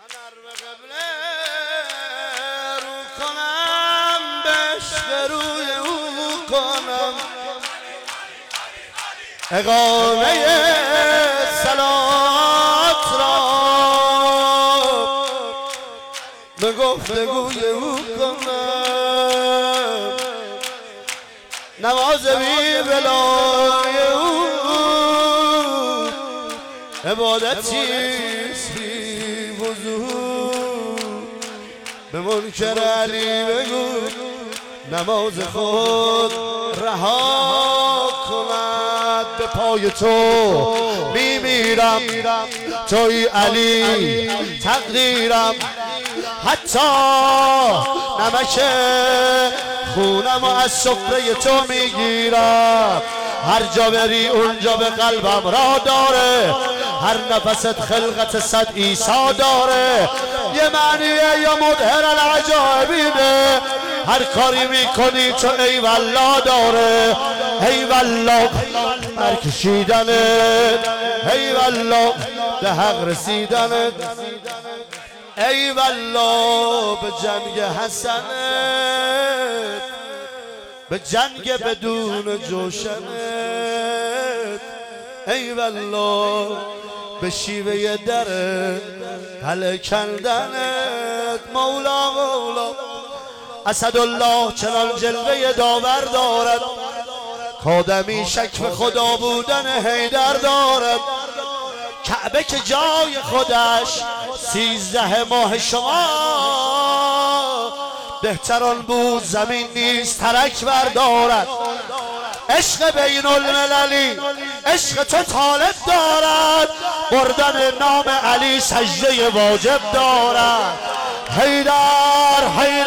به قبله رو کنم بهش روی او کنم اقامه صلات را به گفتگوی او کنم نماز بی بلای او عبادتیست بی وضو به منکر علی بگو نماز خود رها کند به پای تو میمیرم توی علی تقدیرم حتی نمک خونم از سفره تو میگیرم هر جا بری اونجا به قلبم را داره هر نفست خلقت صد عیسی داره یه معنیه یا مظهر العجایبینه هر کاری میکنی تو ای والله داره ای والله برکشیدنت ای والله به حق رسیدنت ای والله به جنگ حسنت به جنگ بدون جوشنت ای والله به شیوه در پله کندنت مولا مولا اسدالله چنان جلوه داور دارد کادمی شک به خدا بودن حیدر دارد کعبه که جای خودش 13 ماه شما بهتران بود زمین نیست ترک بردارد عشق بین المللی عشق تو طالب دارد بردن نام علی سجده واجب دارد حیدر حیدر